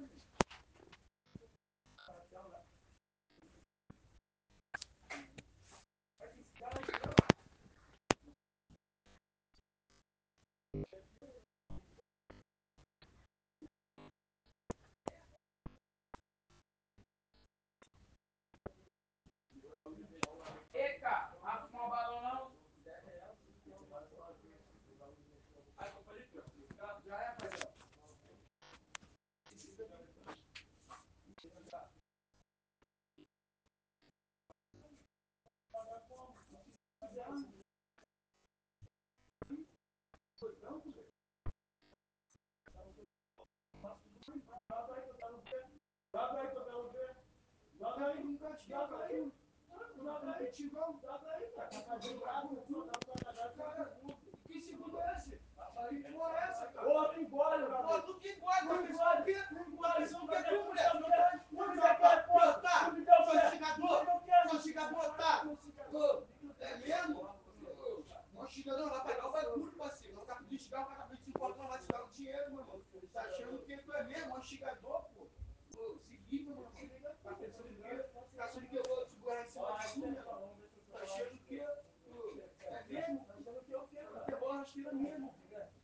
Ei, cara, não vai fumar um balão não? Já é, pai. Que segundo é esse? Que porra é essa, cara? Ô, tu engole, meu amigo. Tu que engole, tu engole. Tu que tu, mulher? Onde você quer, porra? Tá? Seu xingador? Seu xingador, tá? É mesmo? Não xinga não, vai pagar o bagulho, parceiro. Não tá pedindo xingar, o cara tá pedindo 50, não vai te dar o dinheiro, meu irmão. Tá achando que tu é mesmo, é um xingador, pô. Se liga, mano. Tá pensando o quê? Tá achando que eu vou segurar em cima de tu, meu irmão? Tá achando que é mesmo? Tá achando que eu quero? Porque bola rasteira mesmo.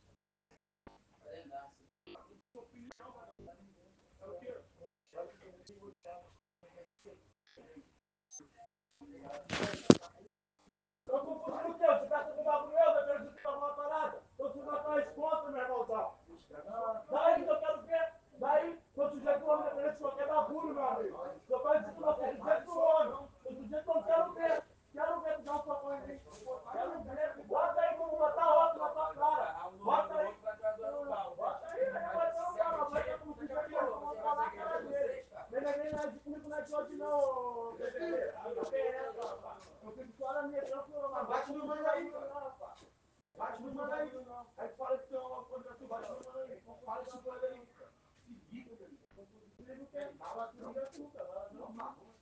Eu confundi o teu, você tá com o bagulho meu, vai prejudicar uma parada. Então você vai atrás contra, meu irmão, tá? Daí que eu quero ver. Daí, quando o sujeito homem dependente de qualquer bagulho, meu amigo. Eu faço isso não, quero dizer pro homem. O sujeito não quero ver. Quero ver tu dar um socão em mim. Quero ver. Bota aí como botar outro na tua cara. Bota aí. Bota aí, vai dar um cara. Vai dar um sujeito, eu vou falar a cara dele. Vem na de comigo, não é de hoje não, bebê. Eu fico só na minha tranquila, mas bate no mano aí, cara. Bate no mano aí. Aí fala que tem uma coisa que bate no mano aí. Fala essa coisa aí. Se liga, velho. Se liga o quê? Fala que liga tu, cara. Normal.